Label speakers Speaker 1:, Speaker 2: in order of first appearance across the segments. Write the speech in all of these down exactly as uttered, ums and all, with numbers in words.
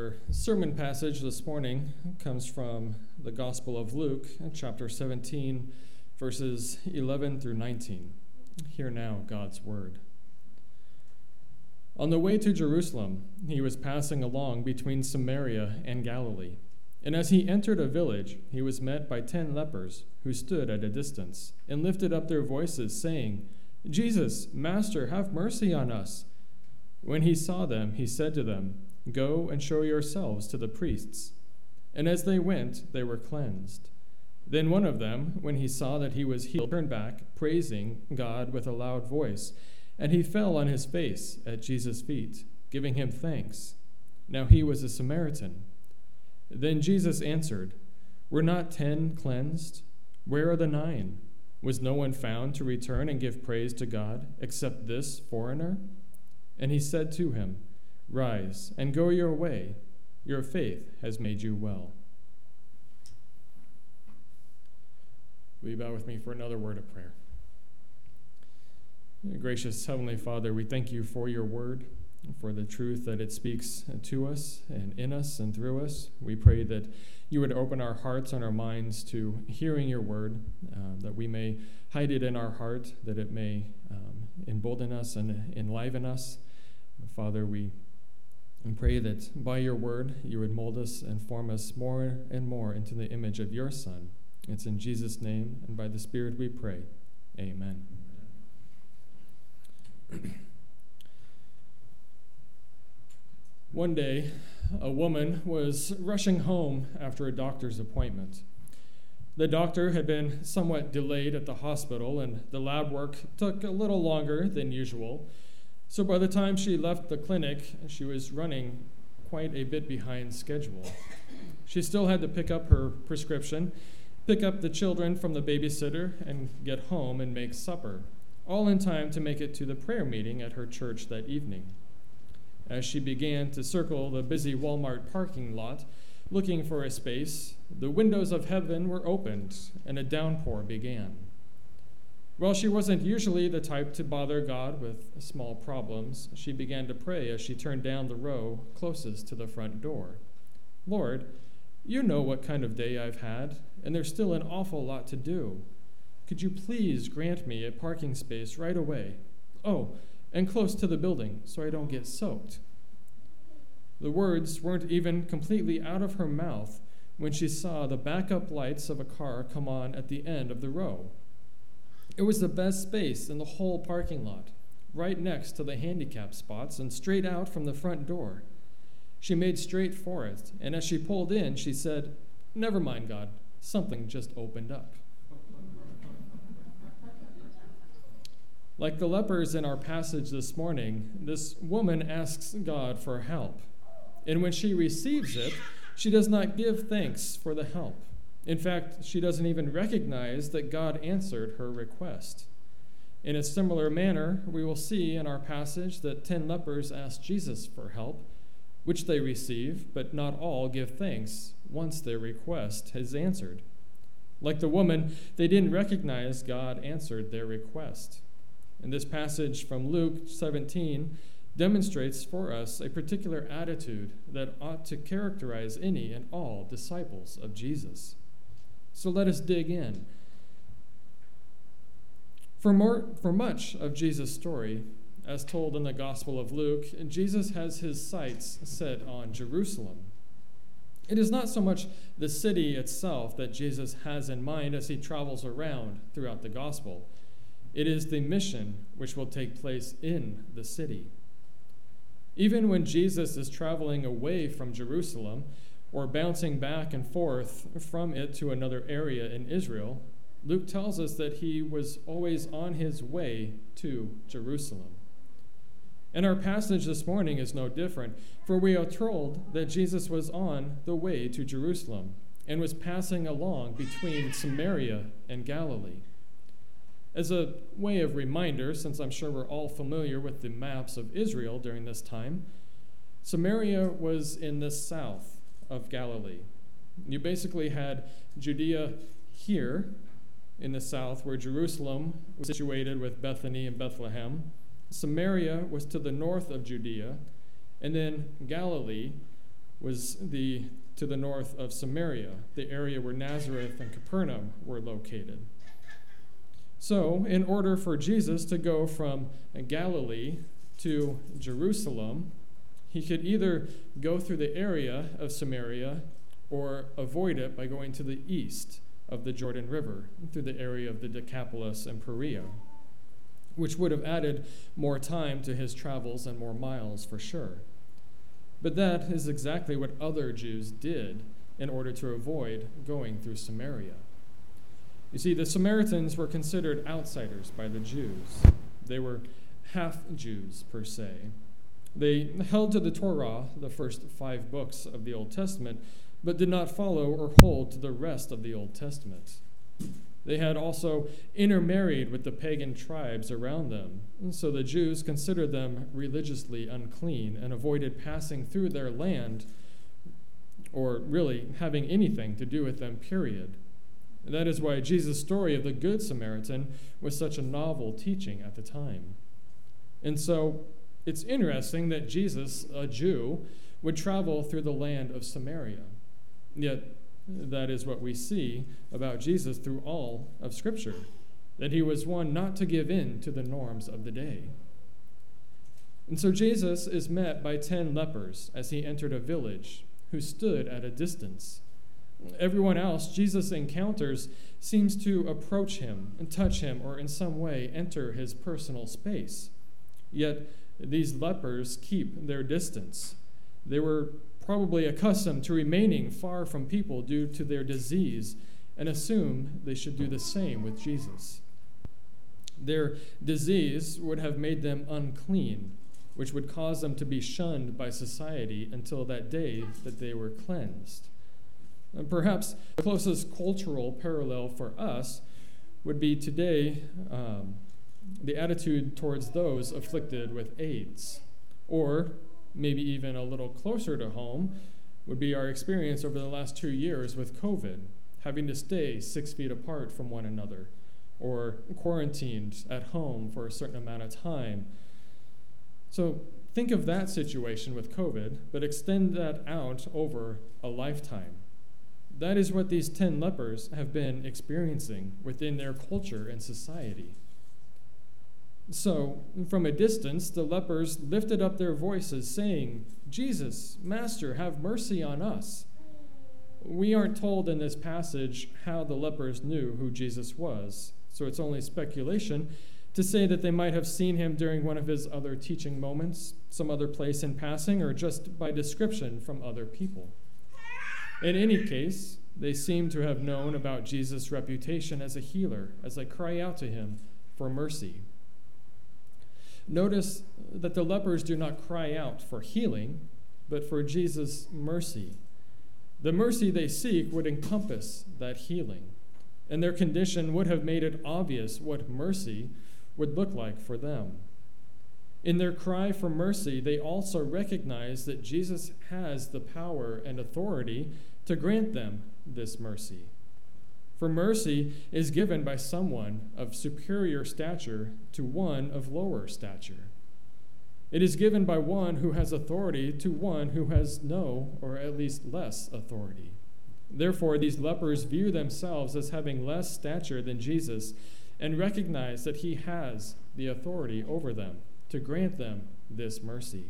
Speaker 1: Our sermon passage this morning comes from the Gospel of Luke, chapter seventeen, verses eleven through nineteen. Hear now God's word. On the way to Jerusalem, he was passing along between Samaria and Galilee. And as he entered a village, he was met by ten lepers who stood at a distance and lifted up their voices, saying, "Jesus, Master, have mercy on us." When he saw them, he said to them, "Go and show yourselves to the priests." And as they went, they were cleansed. Then one of them, when he saw that he was healed, turned back, praising God with a loud voice. And he fell on his face at Jesus' feet, giving him thanks. Now he was a Samaritan. Then Jesus answered, "Were not ten cleansed? Where are the nine? Was no one found to return and give praise to God, except this foreigner?" And he said to him, "Rise and go your way. Your faith has made you well." Will you bow with me for another word of prayer? Gracious Heavenly Father, we thank you for your word, for the truth that it speaks to us and in us and through us. We pray that you would open our hearts and our minds to hearing your word, uh, that we may hide it in our heart, that it may um, embolden us and enliven us. Father, we pray that by your word you would mold us and form us more and more into the image of your Son. It's in Jesus' name and by the Spirit we pray. Amen. One day, a woman was rushing home after a doctor's appointment. The doctor had been somewhat delayed at the hospital, and the lab work took a little longer than usual. So by the time she left the clinic, she was running quite a bit behind schedule. She still had to pick up her prescription, pick up the children from the babysitter, and get home and make supper, all in time to make it to the prayer meeting at her church that evening. As she began to circle the busy Walmart parking lot, looking for a space, the windows of heaven were opened, and a downpour began. While she wasn't usually the type to bother God with small problems, she began to pray as she turned down the row closest to the front door. "Lord, you know what kind of day I've had, and there's still an awful lot to do. Could you please grant me a parking space right away? Oh, and close to the building so I don't get soaked." The words weren't even completely out of her mouth when she saw the backup lights of a car come on at the end of the row. It was the best space in the whole parking lot, right next to the handicap spots and straight out from the front door. She made straight for it, and as she pulled in, she said, "Never mind, God, something just opened up." Like the lepers in our passage this morning, this woman asks God for help. And when she receives it, she does not give thanks for the help. In fact, she doesn't even recognize that God answered her request. In a similar manner, we will see in our passage that ten lepers ask Jesus for help, which they receive, but not all give thanks once their request is answered. Like the woman, they didn't recognize God answered their request. And this passage from Luke seventeen demonstrates for us a particular attitude that ought to characterize any and all disciples of Jesus. So let us dig in. For, more, for much of Jesus' story, as told in the Gospel of Luke, Jesus has his sights set on Jerusalem. It is not so much the city itself that Jesus has in mind as he travels around throughout the Gospel. It is the mission which will take place in the city. Even when Jesus is traveling away from Jerusalem or bouncing back and forth from it to another area in Israel, Luke tells us that he was always on his way to Jerusalem. And our passage this morning is no different, for we are told that Jesus was on the way to Jerusalem and was passing along between Samaria and Galilee. As a way of reminder, since I'm sure we're all familiar with the maps of Israel during this time, Samaria was in the south of Galilee. You basically had Judea here in the south, where Jerusalem was situated with Bethany and Bethlehem. Samaria was to the north of Judea, and then Galilee was the to the north of Samaria, the area where Nazareth and Capernaum were located. So, in order for Jesus to go from Galilee to Jerusalem, he could either go through the area of Samaria or avoid it by going to the east of the Jordan River, through the area of the Decapolis and Perea, which would have added more time to his travels and more miles for sure. But that is exactly what other Jews did in order to avoid going through Samaria. You see, the Samaritans were considered outsiders by the Jews. They were half-Jews, per se. They held to the Torah, the first five books of the Old Testament, but did not follow or hold to the rest of the Old Testament. They had also intermarried with the pagan tribes around them, and so the Jews considered them religiously unclean and avoided passing through their land or really having anything to do with them, period. And that is why Jesus' story of the Good Samaritan was such a novel teaching at the time. And so it's interesting that Jesus, a Jew, would travel through the land of Samaria. Yet that is what we see about Jesus through all of Scripture, that he was one not to give in to the norms of the day. And so Jesus is met by ten lepers as he entered a village who stood at a distance. Everyone else Jesus encounters seems to approach him and touch him or in some way enter his personal space. Yet these lepers keep their distance. They were probably accustomed to remaining far from people due to their disease and assume they should do the same with Jesus. Their disease would have made them unclean, which would cause them to be shunned by society until that day that they were cleansed. And perhaps the closest cultural parallel for us would be today um, the attitude towards those afflicted with AIDS, or maybe even a little closer to home would be our experience over the last two years with COVID, having to stay six feet apart from one another, or quarantined at home for a certain amount of time. So think of that situation with COVID, but extend that out over a lifetime. That is what these ten lepers have been experiencing within their culture and society. So, from a distance, the lepers lifted up their voices, saying, "Jesus, Master, have mercy on us." We aren't told in this passage how the lepers knew who Jesus was, so it's only speculation to say that they might have seen him during one of his other teaching moments, some other place in passing, or just by description from other people. In any case, they seem to have known about Jesus' reputation as a healer, as they cry out to him for mercy. Notice that the lepers do not cry out for healing, but for Jesus' mercy. The mercy they seek would encompass that healing, and their condition would have made it obvious what mercy would look like for them. In their cry for mercy, they also recognize that Jesus has the power and authority to grant them this mercy. For mercy is given by someone of superior stature to one of lower stature. It is given by one who has authority to one who has no, or at least less, authority. Therefore, these lepers view themselves as having less stature than Jesus and recognize that he has the authority over them to grant them this mercy.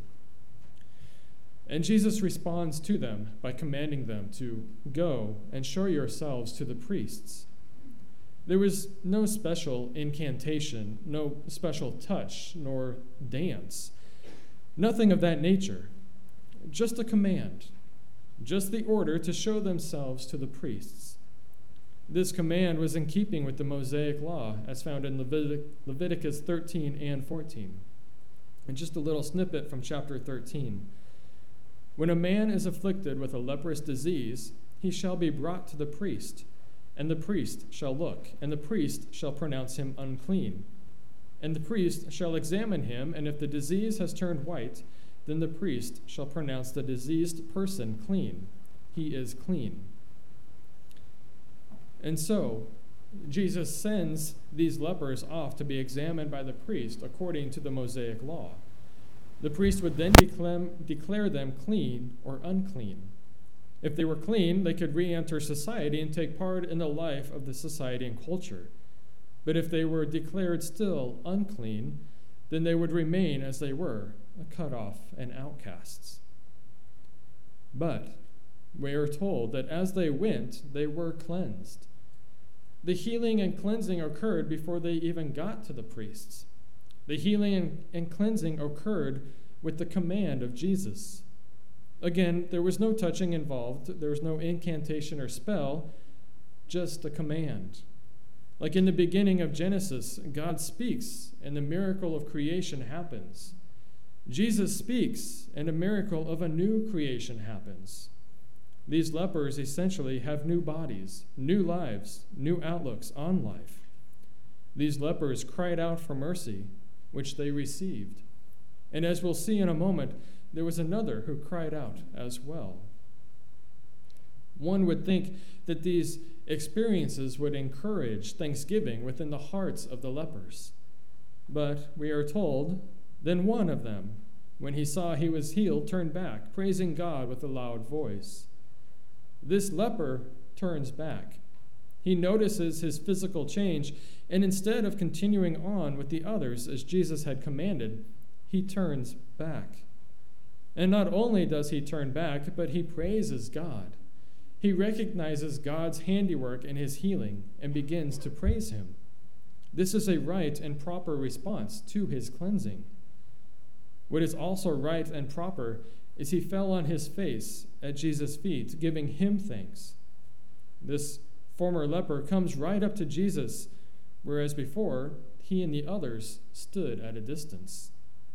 Speaker 1: And Jesus responds to them by commanding them to go and show yourselves to the priests. There was no special incantation, no special touch, nor dance. Nothing of that nature. Just a command. Just the order to show themselves to the priests. This command was in keeping with the Mosaic law, as found in Levitic- Leviticus thirteen and fourteen. And just a little snippet from chapter thirteen. When a man is afflicted with a leprous disease, he shall be brought to the priest, and the priest shall look, and the priest shall pronounce him unclean. And the priest shall examine him, and if the disease has turned white, then the priest shall pronounce the diseased person clean. He is clean. And so, Jesus sends these lepers off to be examined by the priest according to the Mosaic law. The priest would then declare, declare them clean or unclean. If they were clean, they could re-enter society and take part in the life of the society and culture. But if they were declared still unclean, then they would remain as they were, cut off and outcasts. But we are told that as they went, they were cleansed. The healing and cleansing occurred before they even got to the priests. The healing and cleansing occurred with the command of Jesus. Again, there was no touching involved. There was no incantation or spell, just a command. Like in the beginning of Genesis, God speaks and the miracle of creation happens. Jesus speaks and a miracle of a new creation happens. These lepers essentially have new bodies, new lives, new outlooks on life. These lepers cried out for mercy, which they received. And as we'll see in a moment, there was another who cried out as well. One would think that these experiences would encourage thanksgiving within the hearts of the lepers. But we are told, then one of them, when he saw he was healed, turned back, praising God with a loud voice. This leper turns back. He notices his physical change, and instead of continuing on with the others as Jesus had commanded, he turns back. And not only does he turn back, but he praises God. He recognizes God's handiwork in his healing and begins to praise him. This is a right and proper response to his cleansing. What is also right and proper is he fell on his face at Jesus' feet, giving him thanks. This former leper comes right up to Jesus, whereas before he and the others stood at a distance.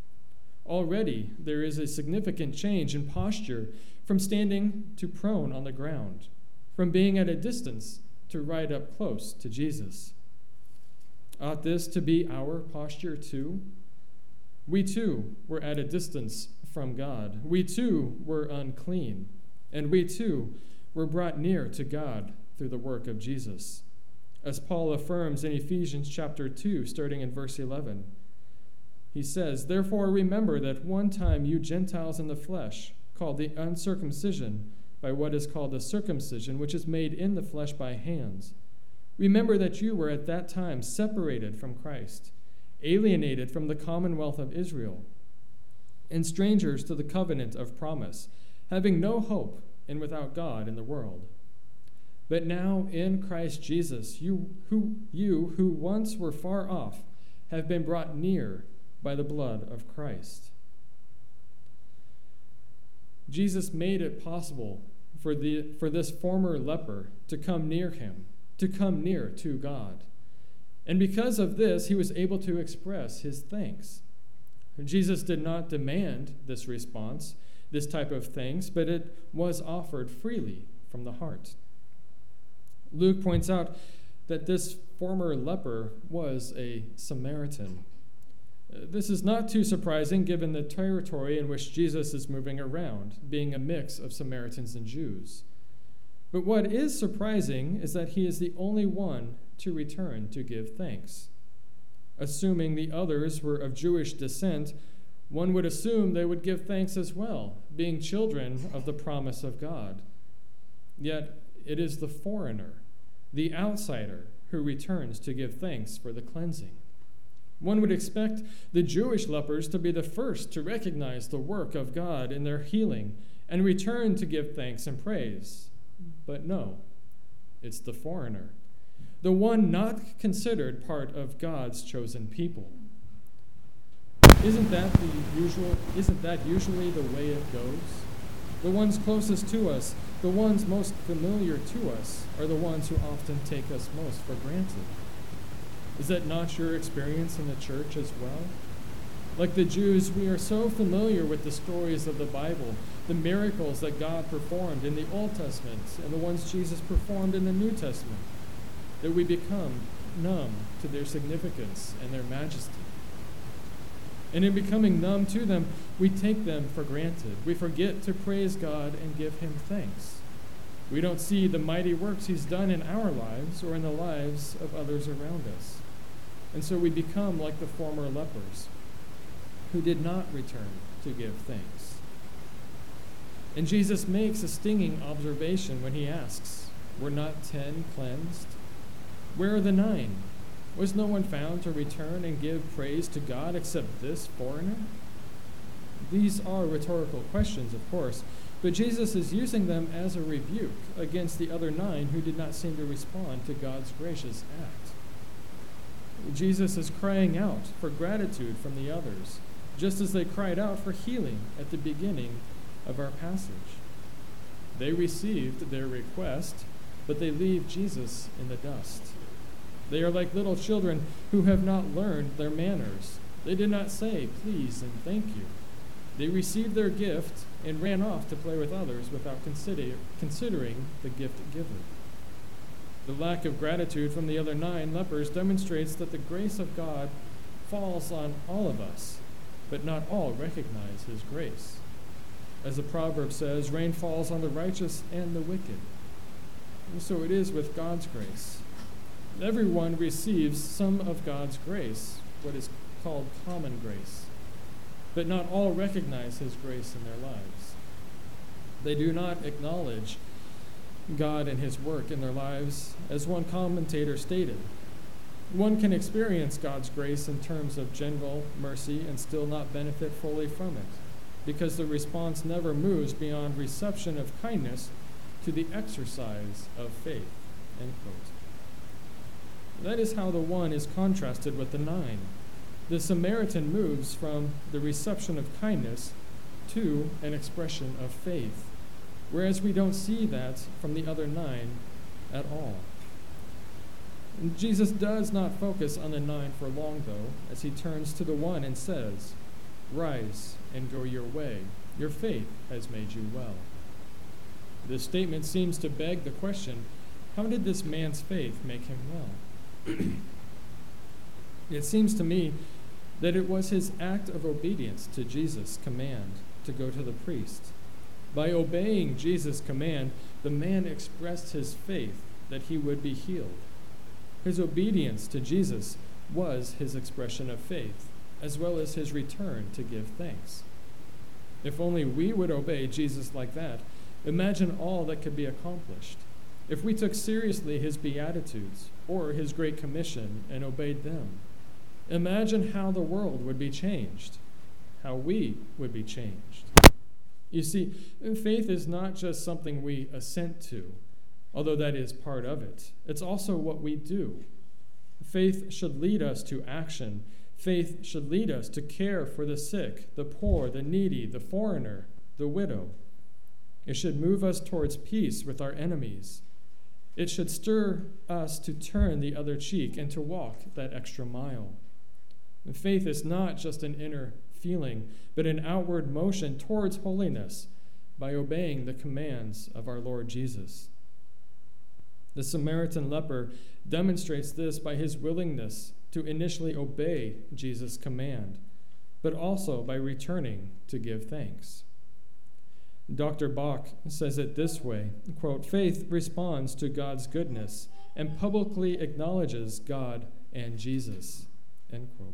Speaker 1: Already there is a significant change in posture from standing to prone on the ground, from being at a distance to right up close to Jesus. Ought this to be our posture too? We too were at a distance from God. We too were unclean, and we too were brought near to God through the work of Jesus. As Paul affirms in Ephesians chapter two, starting in verse eleven, he says, "Therefore remember that one time you Gentiles in the flesh, called the uncircumcision by what is called the circumcision, which is made in the flesh by hands. Remember that you were at that time separated from Christ, alienated from the commonwealth of Israel, and strangers to the covenant of promise, having no hope and without God in the world. But now in Christ Jesus, you who, you who once were far off have been brought near by the blood of Christ." Jesus made it possible for, the, for this former leper to come near him, to come near to God. And because of this, he was able to express his thanks. Jesus did not demand this response, this type of thanks, but it was offered freely from the heart. Luke points out that this former leper was a Samaritan. This is not too surprising given the territory in which Jesus is moving around, being a mix of Samaritans and Jews. But what is surprising is that he is the only one to return to give thanks. Assuming the others were of Jewish descent, one would assume they would give thanks as well, being children of the promise of God. Yet it is the foreigner, the outsider, who returns to give thanks for the cleansing. One would expect the Jewish lepers to be the first to recognize the work of God in their healing and return to give thanks and praise. But no, it's the foreigner, the one not considered part of God's chosen people. Isn't that the usual? Isn't that usually the way it goes? The ones closest to us, the ones most familiar to us, are the ones who often take us most for granted. Is that not your experience in the church as well? Like the Jews, we are so familiar with the stories of the Bible, the miracles that God performed in the Old Testament and the ones Jesus performed in the New Testament, that we become numb to their significance and their majesty. And in becoming numb to them, we take them for granted. We forget to praise God and give him thanks. We don't see the mighty works he's done in our lives or in the lives of others around us. And so we become like the former lepers. who did not return to give thanks. And Jesus makes a stinging observation when he asks, were not ten cleansed? Where are the nine? Was no one found to return and give praise to God except this foreigner? These are rhetorical questions, of course, but Jesus is using them as a rebuke against the other nine who did not seem to respond to God's gracious act. Jesus is crying out for gratitude from the others, just as they cried out for healing at the beginning of our passage. They received their request, but they leave Jesus in the dust. They are like little children who have not learned their manners. They did not say please and thank you. They received their gift and ran off to play with others without consider- considering the gift giver. The lack of gratitude from the other nine lepers demonstrates that the grace of God falls on all of us, but not all recognize his grace. As the proverb says, rain falls on the righteous and the wicked. And so it is with God's grace. Everyone receives some of God's grace, what is called common grace, but not all recognize his grace in their lives. They do not acknowledge God and his work in their lives, as one commentator stated. One can experience God's grace in terms of general mercy and still not benefit fully from it, because the response never moves beyond reception of kindness to the exercise of faith. End quote. That is how the one is contrasted with the nine. The Samaritan moves from the reception of kindness to an expression of faith, whereas we don't see that from the other nine at all. And Jesus does not focus on the nine for long, though, as he turns to the one and says, rise and go your way. Your faith has made you well. This statement seems to beg the question, how did this man's faith make him well? It seems to me that it was his act of obedience to Jesus' command to go to the priest. By obeying Jesus' command, the man expressed his faith that he would be healed. His obedience to Jesus was his expression of faith, as well as his return to give thanks. If only we would obey Jesus like that, imagine all that could be accomplished. If we took seriously his Beatitudes or his Great Commission and obeyed them, imagine how the world would be changed, how we would be changed. You see, faith is not just something we assent to, although that is part of it. It's also what we do. Faith should lead us to action. Faith should lead us to care for the sick, the poor, the needy, the foreigner, the widow. It should move us towards peace with our enemies. It should stir us to turn the other cheek and to walk that extra mile. And faith is not just an inner feeling, but an outward motion towards holiness by obeying the commands of our Lord Jesus. The Samaritan leper demonstrates this by his willingness to initially obey Jesus' command, but also by returning to give thanks. Doctor Bach says it this way, quote, faith responds to God's goodness and publicly acknowledges God and Jesus, end quote.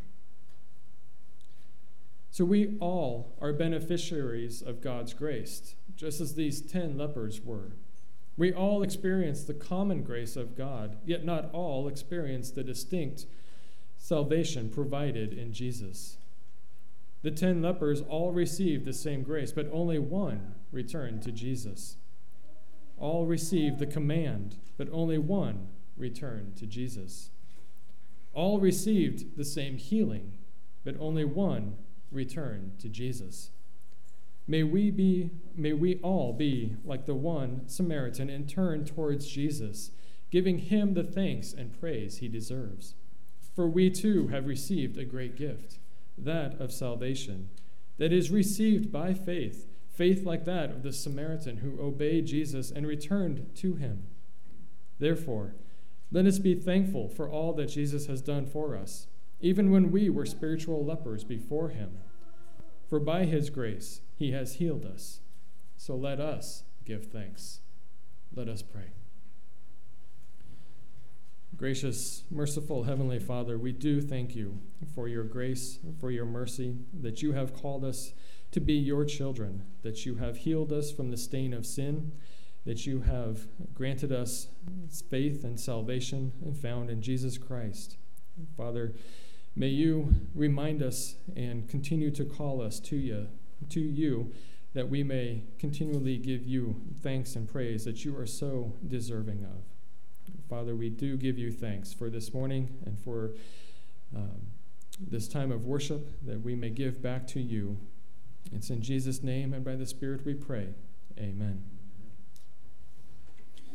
Speaker 1: So we all are beneficiaries of God's grace, just as these ten lepers were. We all experience the common grace of God, yet not all experience the distinct salvation provided in Jesus. The ten lepers all received the same grace, but only one returned to Jesus. All received the command, but only one returned to Jesus. All received the same healing, but only one returned to Jesus. May we be, may we all be like the one Samaritan and turn towards Jesus, giving him the thanks and praise he deserves. For we too have received a great gift, that of salvation, that is received by faith, faith like that of the Samaritan who obeyed Jesus and returned to him. Therefore, let us be thankful for all that Jesus has done for us, even when we were spiritual lepers before him. For by his grace he has healed us. So let us give thanks. Let us pray. Gracious, merciful Heavenly Father, we do thank you for your grace, for your mercy, that you have called us to be your children, that you have healed us from the stain of sin, that you have granted us faith and salvation found in Jesus Christ. Father, may you remind us and continue to call us to you, to you, that we may continually give you thanks and praise that you are so deserving of. Father, we do give you thanks for this morning and for um, this time of worship that we may give back to you. It's in Jesus' name and by the Spirit we pray. Amen.